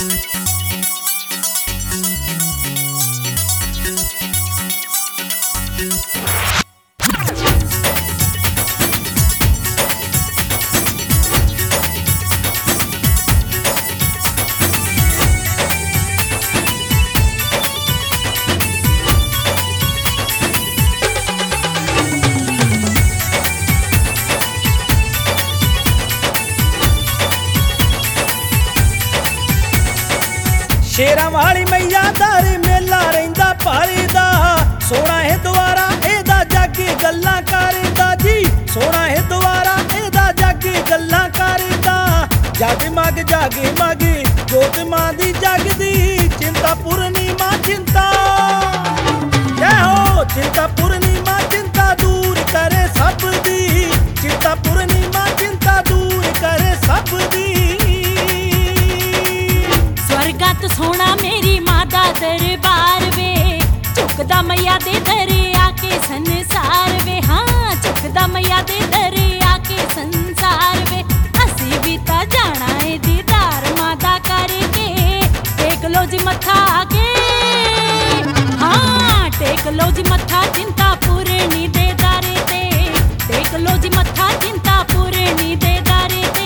शेरां वाली मैया दर मेला रहिंदा भरदा, सोना है द्वारा एदा जाके गल्लां करदा जी, सोना है द्वारा एदा जाके गल्लां करदा। जागे मग जोत मां दी जगदी, चिंता पूर्णिमा चिंता जय हो, चिंता पूर्णिमा चिंता दूर करे सब दी, चिंता पूर्णिमा चिंता दूर करे सब दी। स्वर्गात सोना मेरी माता दरबार वे, झुकदा मैया दे दर आके संसार वे, हाँ झुकदा मैया दे दर आके संसार वे। असी भी ता जाना है दीदार माता करके, टेक लो जी मत्था आके, हाँ टेक लो जी मत्था चिंता पूरनी दे दारे ते, टेक लो जी मत्था चिंता पूरनी दे दारे ते।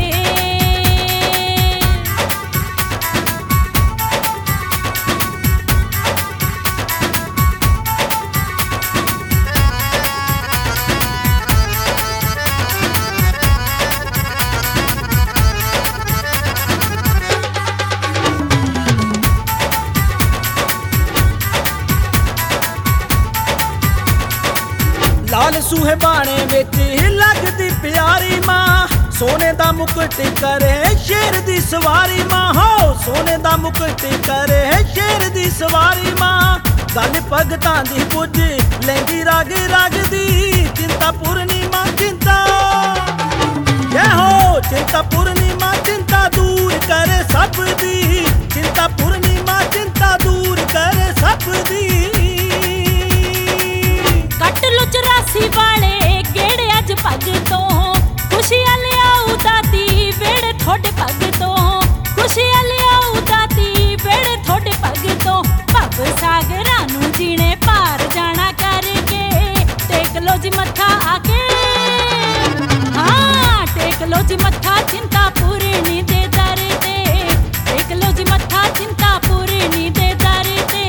लाल सूहे बाणे विच लगदी प्यारी मां, सोने दा मुकुट करे शेर दी सवारी मां, हो सोने दा मुकुट करे शेर दी सवारी मां। गल भगतां दी पुज लैंदी राग राग दी, चिंता पूर्णिमा चिंता जय हो, चिंता पूर्णिमा चिंता दूर करे सब दी, चिंता पूर्णिमा चिंता दूर करे सब दी। कट लो 84 वाले गेड़े अज भगतों, खुशियां लियाऊ दाती वेड़े थोड़े भगतों, खुशियां लियाऊ दाती वेड़े थोड़े भगतों। भव सागरां नूं जीने पार जाना करके, टेक लो जी मत्था आके, हाँ टेक लो जी मत्था चिंता पूरनी दे दर ते, टेक लो जी मत्था चिंता पूरनी दे दर ते।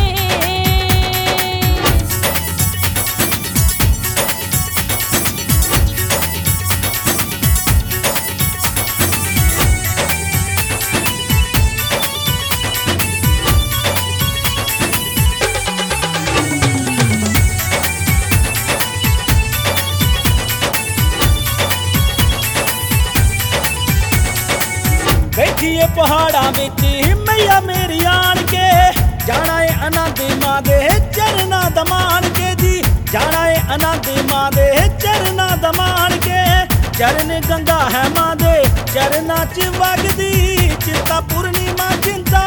बैठिए पहाड़ा विच मैया मेरी आन के, जाना है आनंद मां दे चरना दमान के जी, जाना है आनंद मां दे चरना दमान के। चरण गंगा है मां दे चरना च वगदी, चिंता पूर्णिमा चिंता,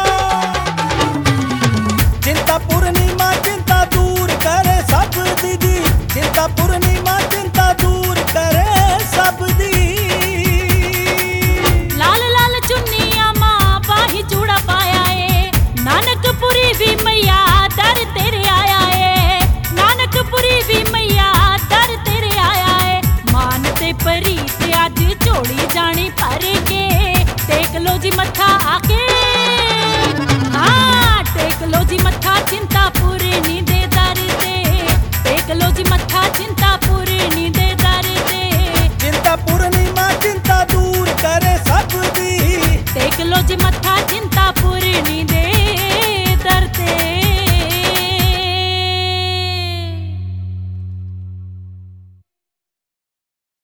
चिंता पूर्णिमा चिंता दूर करे सब दी, चिंता पूर्णिमा चिंता दूर करे सब दी। चूड़ा पाया है नानकपुरी भी मैया दर तेरे आया है, नानकपुरी भी मैया दर तेरे आया है। मानते परी ते अज झोली जानी भर के, टेक लो जी मत्था आके, हाँ टेक लो जी मत्था चिंता पूरनी